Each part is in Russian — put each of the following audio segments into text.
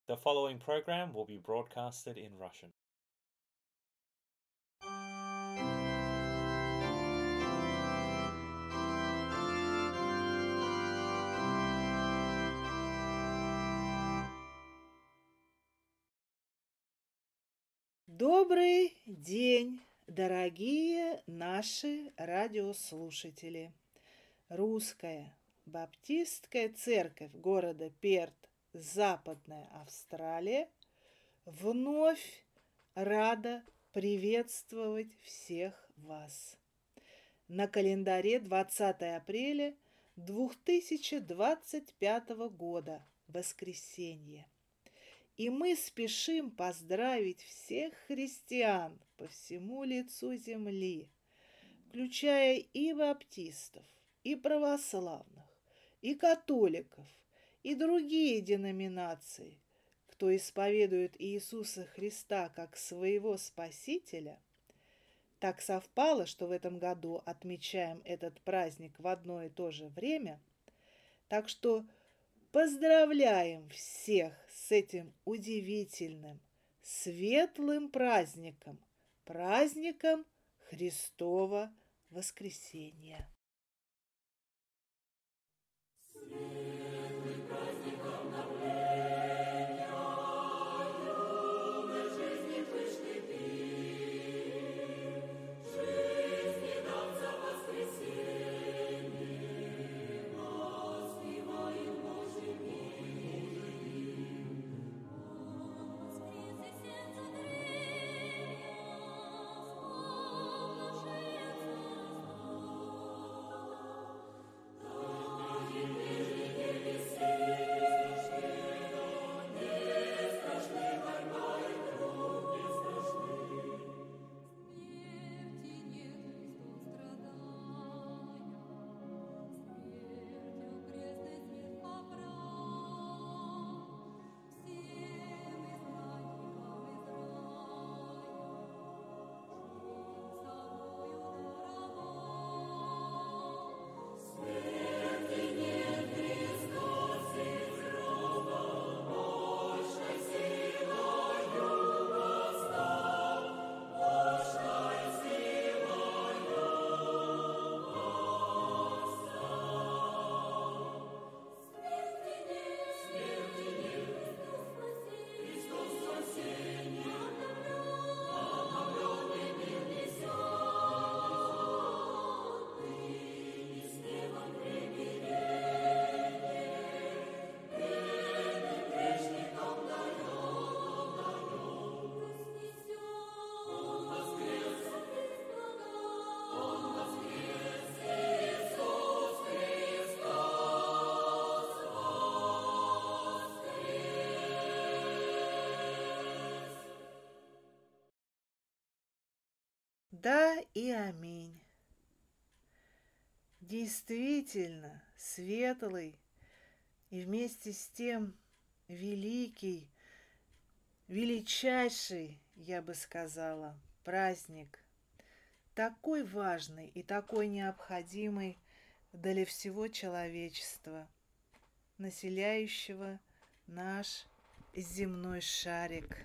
The following program will be broadcasted in Russian. Добрый день, дорогие наши радиослушатели! Русская баптистская церковь города Перт, Западная Австралия, вновь рада приветствовать всех вас. На календаре 20 апреля 2025 года, воскресенье. И мы спешим поздравить всех христиан по всему лицу земли, включая и баптистов, и православных, и католиков, и другие деноминации, кто исповедует Иисуса Христа как своего Спасителя. Так совпало, что в этом году отмечаем этот праздник в одно и то же время, так что поздравляем всех с этим удивительным, светлым праздником, праздником Христова Воскресения. Да и аминь. Действительно светлый и вместе с тем великий, величайший, я бы сказала, праздник, такой важный и такой необходимый для всего человечества, населяющего наш земной шарик.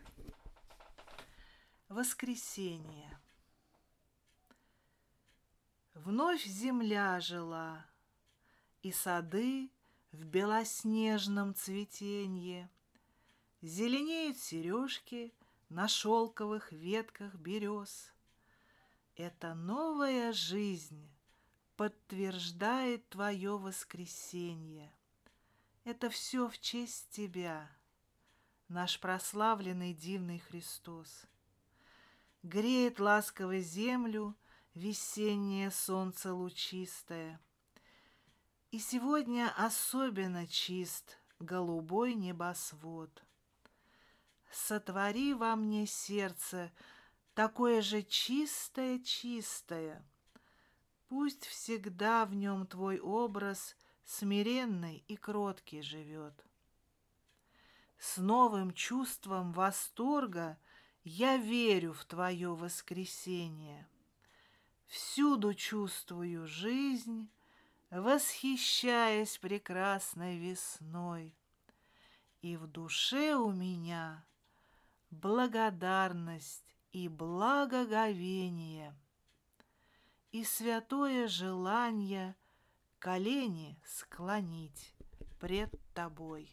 Воскресенье. Вновь земля жила, и сады в белоснежном цветенье, зеленеют сережки на шелковых ветках берез. Эта новая жизнь подтверждает твое воскресенье. Это все в честь тебя, наш прославленный дивный Христос. Греет ласково землю весеннее солнце лучистое. И сегодня особенно чист голубой небосвод. Сотвори во мне сердце такое же чистое-чистое. Пусть всегда в нем твой образ смиренный и кроткий живет. С новым чувством восторга я верю в твое воскресение. Всюду чувствую жизнь, восхищаясь прекрасной весной. и в душе у меня благодарность и благоговение, и святое желание колени склонить пред тобой.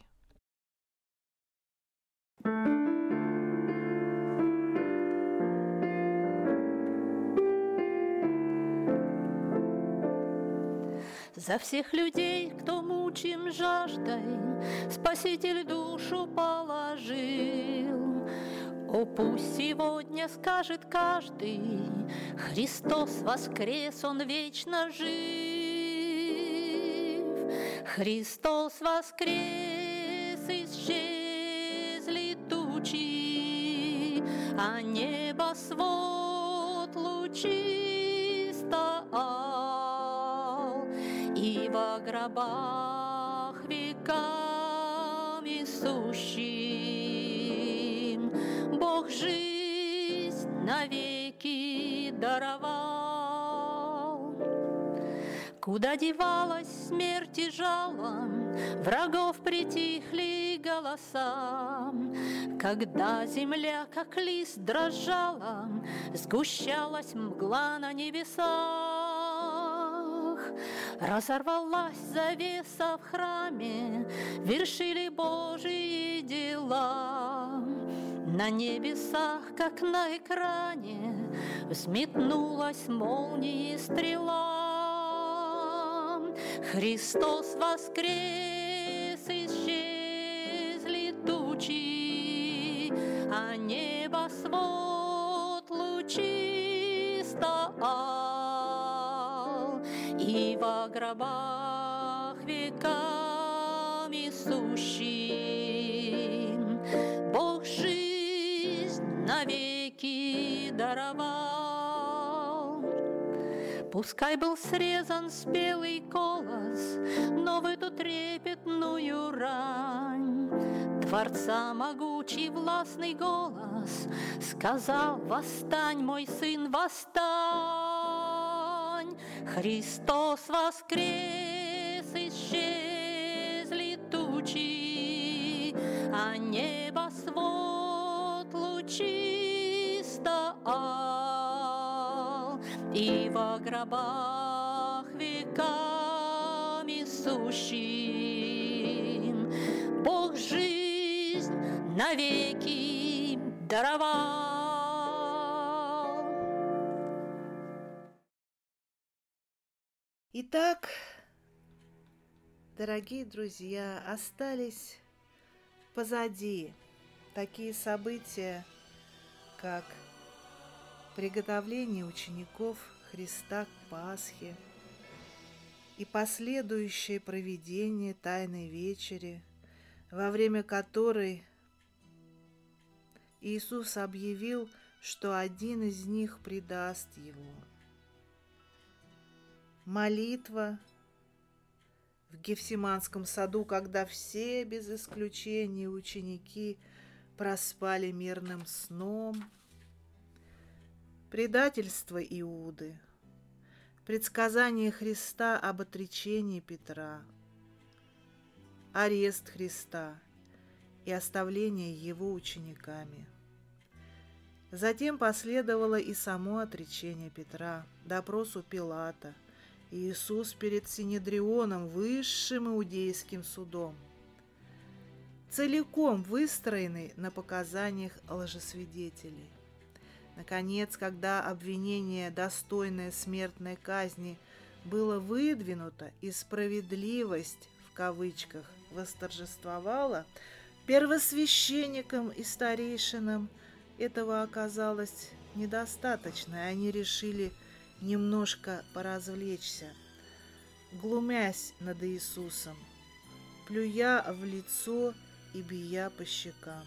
За всех людей, кто мучим жаждой, Спаситель душу положил. О, пусть сегодня скажет каждый: Христос воскрес, Он вечно жив. Христос воскрес, исчезли тучи, а небосвод лучисто ал, и во гробах веками сущим Бог жизнь навеки даровал. Куда девалась смерть и жало, врагов притихли голоса. Когда земля, как лист, дрожала, сгущалась мгла на небесах. Разорвалась завеса в храме, вершили Божьи дела. На небесах, как на экране, взметнулась молнией стрела. Христос воскрес, исчезли тучи, а небосвод лучисто ал, и во гробах веками сущим Бог жизнь навеки даровал. Пускай был срезан спелый колос, но в эту трепетную рань Творца могучий властный голос сказал: восстань, мой сын, восстань! Христос воскрес, исчезли тучи, а небосвод лучисто ал, и во гробах веками сущим Бог жизнь навеки даровал. Итак, дорогие друзья, остались позади такие события, как приготовление учеников Христа к Пасхе и последующее проведение Тайной Вечери, во время которой Иисус объявил, что один из них предаст Его. Молитва в Гефсиманском саду, когда все без исключения ученики проспали мирным сном. Предательство Иуды, предсказание Христа об отречении Петра, арест Христа и оставление Его учениками. Затем последовало и само отречение Петра, допрос у Пилата, и Иисус перед Синедрионом, высшим иудейским судом, целиком выстроенный на показаниях лжесвидетелей. Наконец, когда обвинение, достойное смертной казни, было выдвинуто и справедливость, в кавычках, восторжествовала, первосвященникам и старейшинам этого оказалось недостаточно, и они решили немножко поразвлечься, глумясь над Иисусом, плюя в лицо и бия по щекам.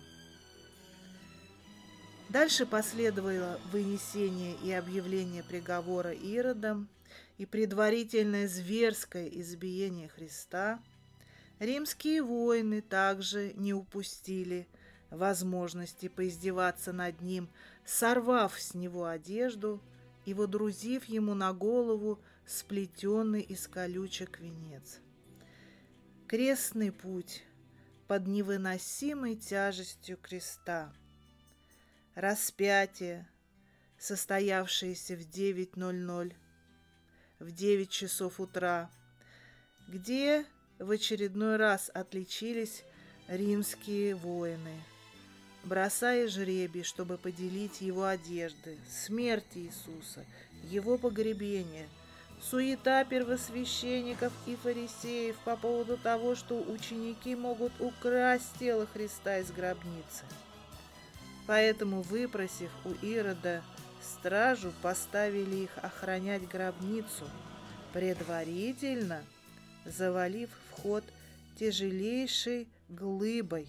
Дальше последовало вынесение и объявление приговора Иродом и предварительное зверское избиение Христа. Римские воины также не упустили возможности поиздеваться над ним, сорвав с него одежду и водрузив ему на голову сплетенный из колючек венец. Крестный путь под невыносимой тяжестью креста. Распятие, состоявшееся в 9:00, в 9 часов утра, где в очередной раз отличились римские воины, бросая жребий, чтобы поделить его одежды, смерть Иисуса, его погребение, суета первосвященников и фарисеев по поводу того, что ученики могут украсть тело Христа из гробницы. Поэтому, выпросив у Ирода стражу, поставили их охранять гробницу, предварительно завалив вход тяжелейшей глыбой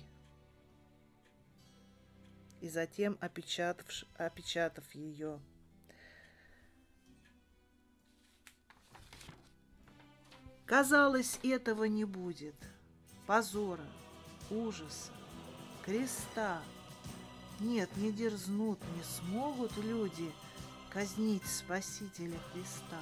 и затем опечатав ее. Казалось, этого не будет. Позора, ужаса, креста. Нет, не дерзнут, не смогут люди казнить Спасителя Христа.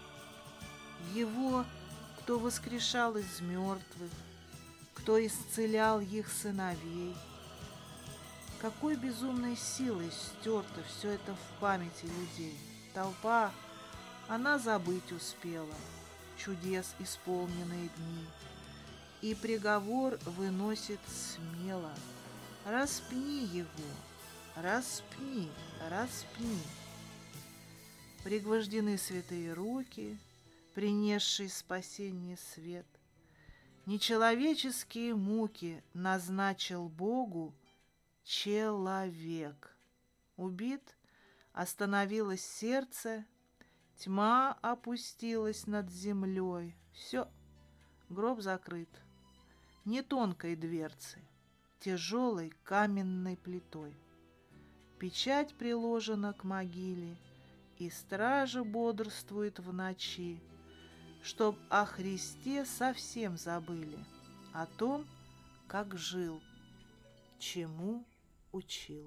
Его, кто воскрешал из мертвых, кто исцелял их сыновей. Какой безумной силой стерто все это в памяти людей. Толпа, она забыть успела чудес исполненные дни, и приговор выносит смело: распни его, распни, распни. Пригвождены святые руки, принесшие спасение свет. Нечеловеческие муки назначил Богу человек. Убит, остановилось сердце, тьма опустилась над землей. Все, гроб закрыт. Не тонкой дверцей, тяжелой каменной плитой. Печать приложена к могиле, и стража бодрствует в ночи, чтоб о Христе совсем забыли, о том, как жил, чему учил.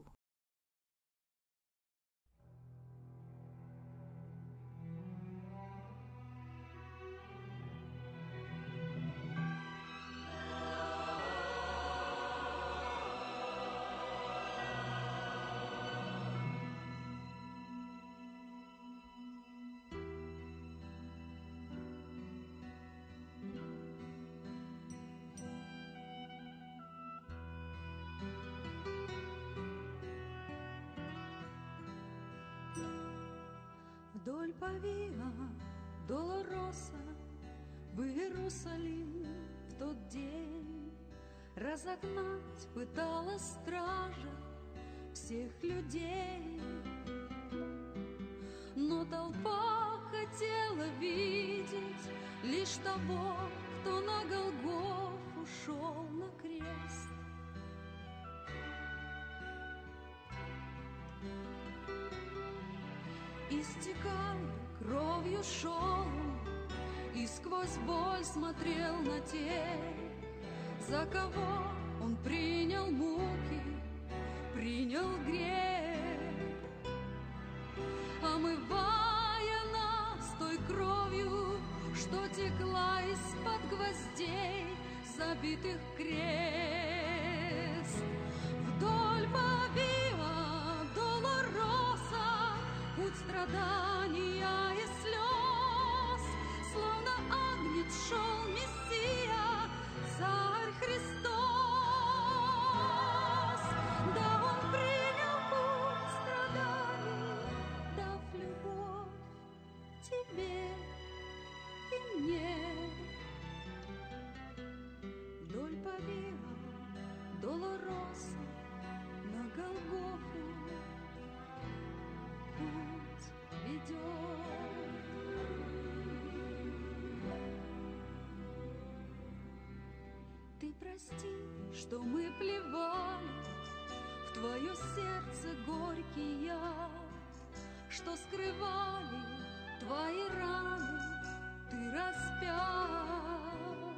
Вдоль по Виа Долороса в Иерусалим в тот день разогнать пыталась стража всех людей. Но толпа хотела видеть лишь того, кто на Голгофу шел на крест. Истекая кровью шел, и сквозь боль смотрел на тех, за кого он принял муки, принял грех, омывая нас той кровью, что текла из-под гвоздей, забитых в крест. Вдоль по Виа Долороса путь страдания и слез, словно агнец шел Мессия, Царь Христос. Да, Он принял путь страданий, дав любовь тебе и мне. Вдоль по Виа Долороса на Голгофу путь ведет. Ты прости, что мы плевали в твое сердце горький яд, что скрывали твои раны, ты распят,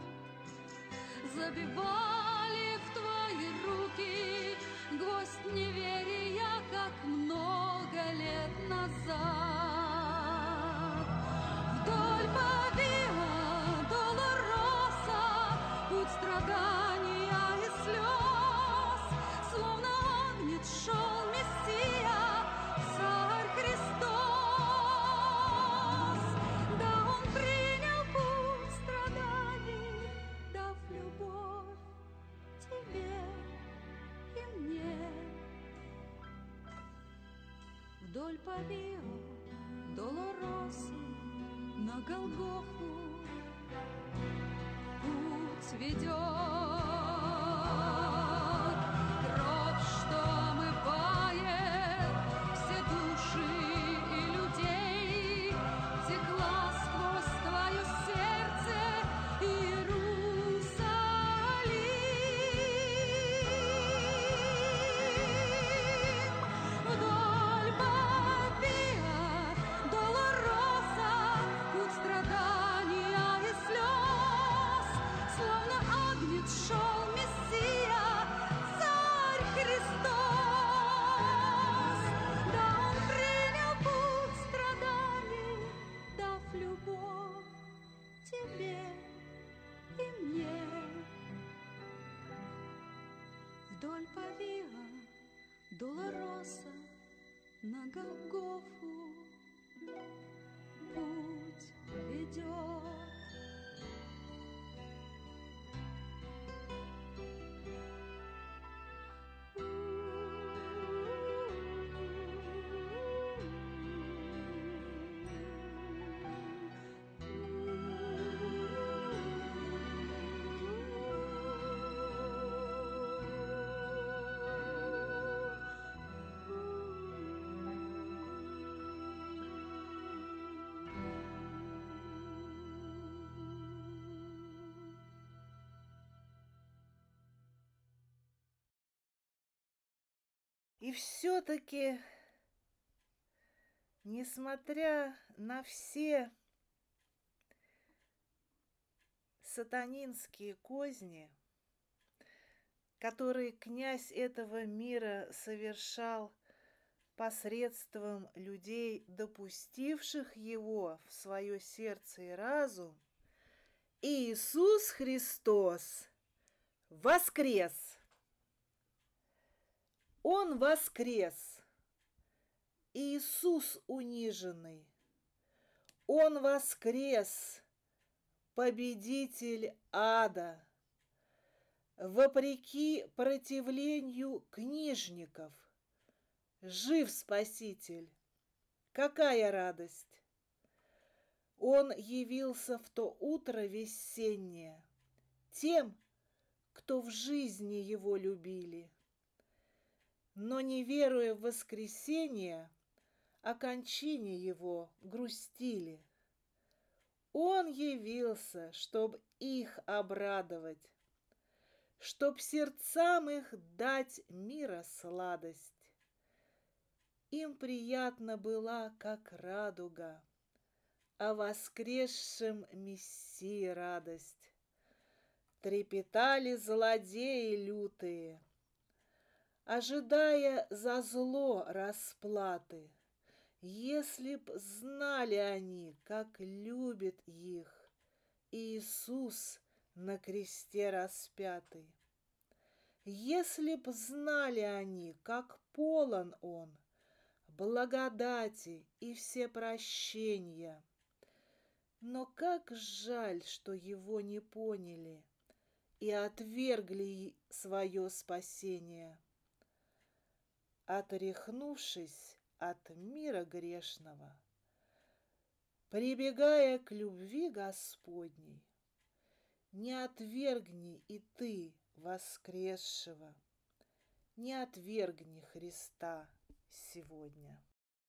забивали в твои руки гвоздь неверия, как много лет назад. Вдоль по Виа Долороса путь страдания и вдоль по Виа Долороса на Голгофу путь ведет. Кровь, что омывает все души и людей, текла сквозь твое сердце, Иерусалим. Вдоль по Виа Долороса путь страдания и слез, словно агнец шел Мессия, Царь Христос. Да, Он принял путь страданий, дав любовь тебе и мне. Вдоль по Виа Долороса на Голгофу путь ведет. И все-таки, несмотря на все сатанинские козни, которые князь этого мира совершал посредством людей, допустивших его в свое сердце и разум, Иисус Христос воскрес. Он воскрес. Иисус униженный. Он воскрес, победитель ада. Вопреки противлению книжников, жив Спаситель. Какая радость! Он явился в то утро весеннее тем, кто в жизни его любили, но, не веруя в воскресение, о кончине его грустили. Он явился, чтоб их обрадовать, чтоб сердцам их дать мира сладость. Им приятна была, как радуга, о воскресшем Мессии радость. Трепетали злодеи лютые, ожидая за зло расплаты. Если б знали они, как любит их Иисус на кресте распятый. Если б знали они, как полон Он благодати и всепрощения. Но как жаль, что Его не поняли и отвергли свое спасение. Отряхнувшись от мира грешного, прибегая к любви Господней, не отвергни и ты воскресшего, не отвергни Христа сегодня.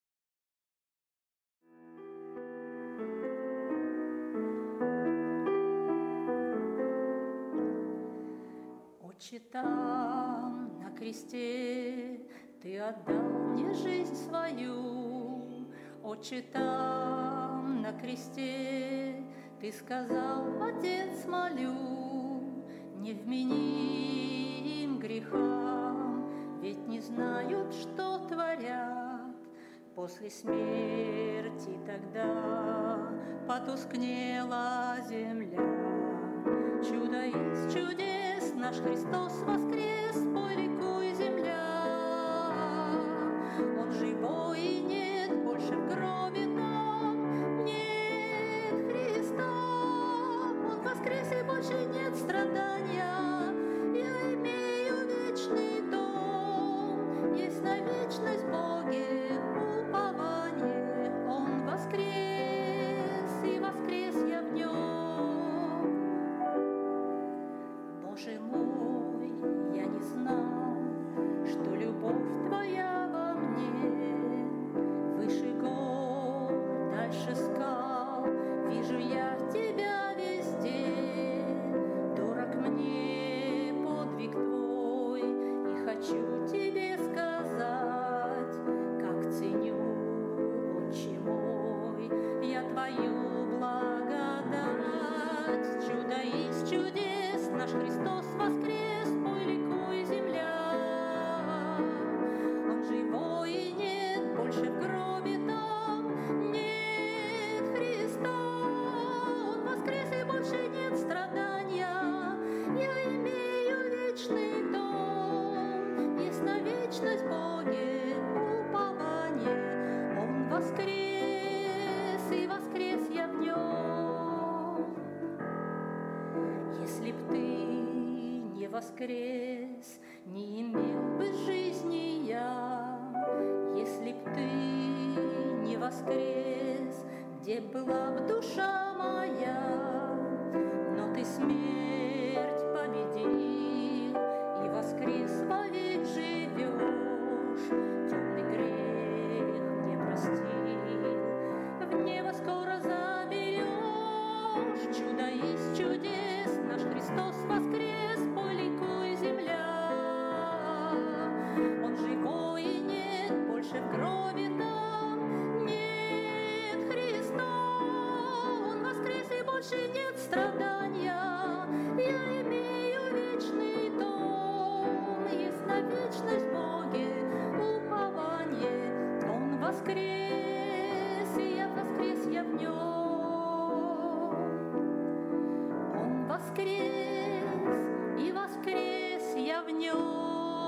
Отче, там на кресте Ты отдал мне жизнь свою. Отче, там на кресте Ты сказал: Отец, молю, не вмени им грехам, ведь не знают, что творят. После смерти тогда потускнела земля. Чудо из чудес, наш Христос воскрес, пой, ликуй, земля. Он живой, и нет больше в гробе там, нет Христа. Он воскрес, и больше нет страдания. Я имею вечный дом, есть на вечность в Боге упование. хочу тебе сказать, как ценю, Отче мой, я твою благодать. Чудо из чудес, наш Христос воскрес, пой, ликуй, земля. Он живой и нет больше в гробе там, нет Христа. Он воскрес и больше нет страдания. Я имею вечный дом, есть на вечность в Боге упование. Он воскрес, и воскрес я в нем. Если б ты не воскрес, не имел бы жизни я. Если б ты не воскрес, где была б душа моя? Но ты смерть победил и воскрес вовек живешь. Темный грех мне простил, в небо скоро заберешь. Чудо из чудес, наш Христос воскрес, пой, ликуй, земля. Он живой и нет больше в гробе там, нет Христа. Он воскрес и больше нет страдания. Я имею вечный дом, есть на вечность в Боге упование. Он воскрес, и я воскрес я в нем. Он воскрес, и воскрес я в нем.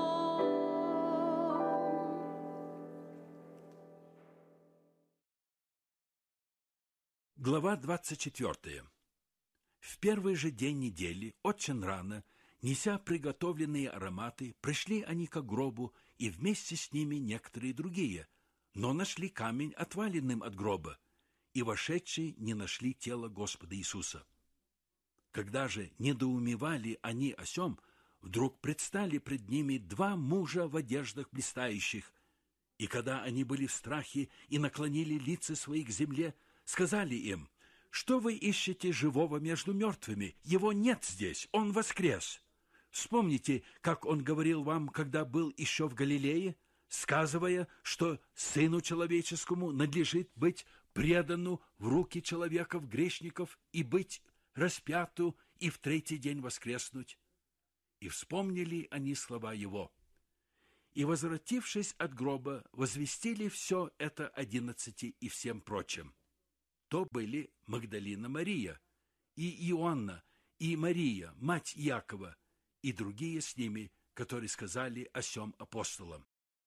Глава 24. В первый же день недели, очень рано, неся приготовленные ароматы, пришли они к гробу, и вместе с ними некоторые другие, но нашли камень отваленным от гроба, и вошедшие не нашли тело Господа Иисуса. Когда же недоумевали они о сем, вдруг предстали пред ними два мужа в одеждах блистающих, и когда они были в страхе и наклонили лица свои к земле, сказали им: «Что вы ищете живого между мертвыми? Его нет здесь, он воскрес. Вспомните, как он говорил вам, когда был еще в Галилее, сказывая, что Сыну Человеческому надлежит быть предану в руки человеков-грешников и быть распяту и в третий день воскреснуть». И вспомнили они слова его. И, возвратившись от гроба, возвестили все это 11 и всем прочим. То были Магдалина Мария, и Иоанна, и Мария, мать Иакова, и другие с ними, которые сказали о сем апостолам.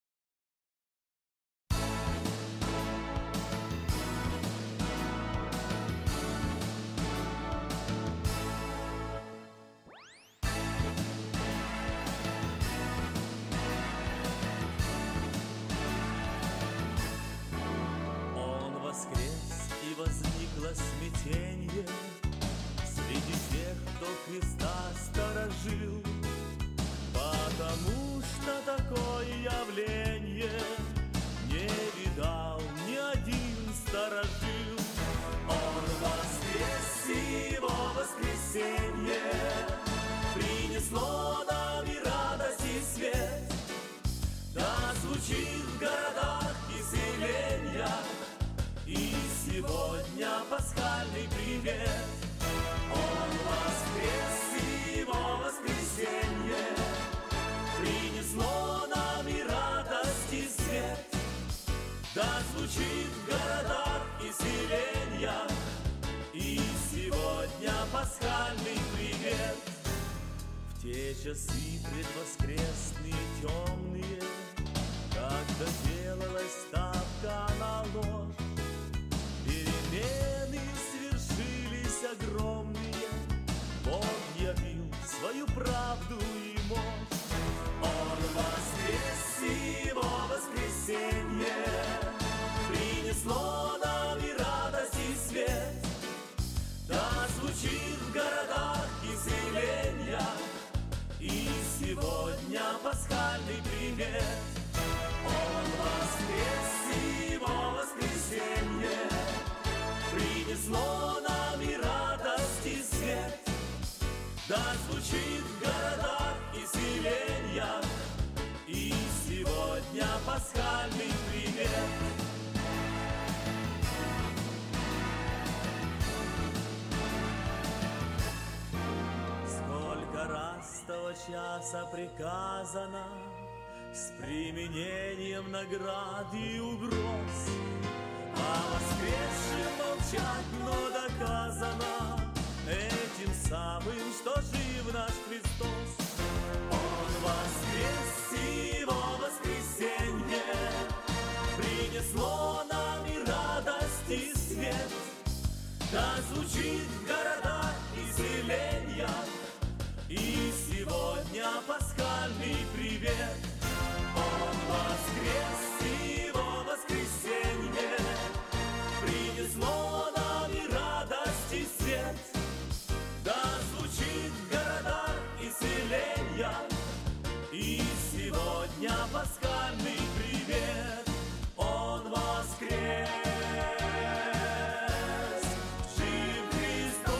Он воскрес, и возникло смятенье среди тех, кто Христа сторожил, потому что такое явление не видал ни один сторожил. Он воскрес, и его воскресенье принесло нам и радость, и свет. Да звучит в городах и селениях и сегодня пасхальный привет. Он воскрес, и его воскресенье принесло нам и радость, и свет. Да звучит в городах и селениях и сегодня пасхальный привет. В те часы предвоскресные темные, когда делалась ставка на ложь, перемены свершились огромные. Бог явил свою правду и мощь. Он воскрес, и его воскресенье принесло нам и радость, и свет. Да звучит в городах и селениях и сегодня пасхальный привет. Он воскрес, и его воскресенье принесло нам и радость, и свет. Да звучит в городах и селениях пасхальный привет. Сколько раз того часа приказано с применением наград и угроз, а воскресшим молчать, но доказано этим самым, что жив наш Христос. Он воскрес, и его воскресенье принесло нам и радость, и свет. Да звучит в городах и селениях и сегодня пасхальный привет. Он воскрес, и его воскресенье принесло нам и радость, и свет. Да звучит в городах и селениях и сегодня пасхальный привет. Он воскрес, жив Христос.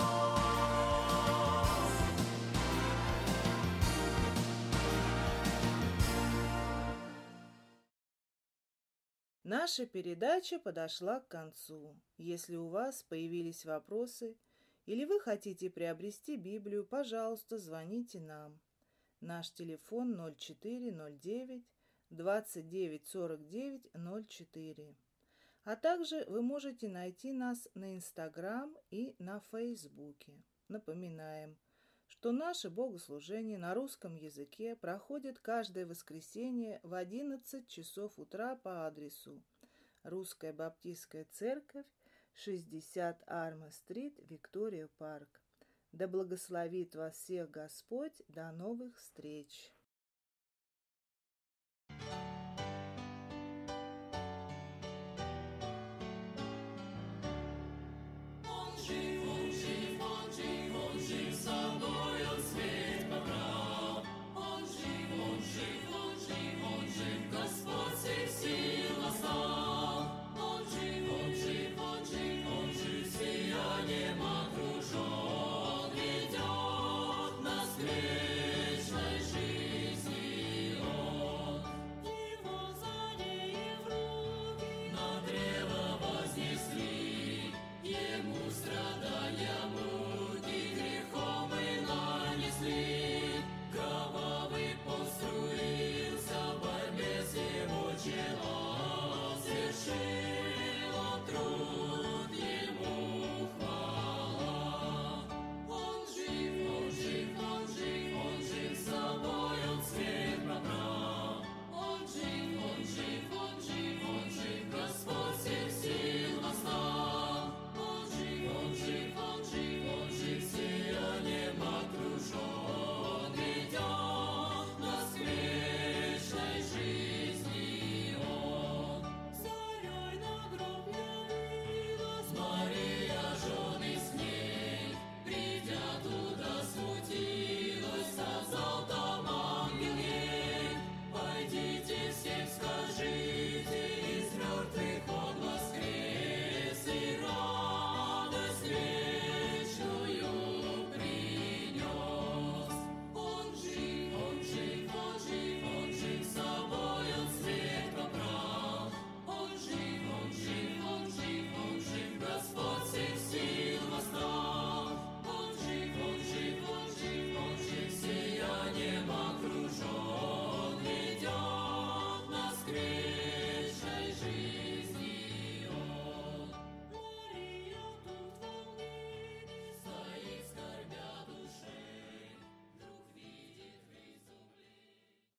Наша передача подошла к концу. Если у вас появились вопросы или вы хотите приобрести Библию, пожалуйста, звоните нам. Наш телефон 0409 29 49 04. А также вы можете найти нас на Инстаграм и на Фейсбуке. Напоминаем, что наше богослужение на русском языке проходит каждое воскресенье в 11 часов утра по адресу Русская Баптистская Церковь, 60 Арма-стрит, Виктория Парк. Да благословит вас всех Господь. До новых встреч!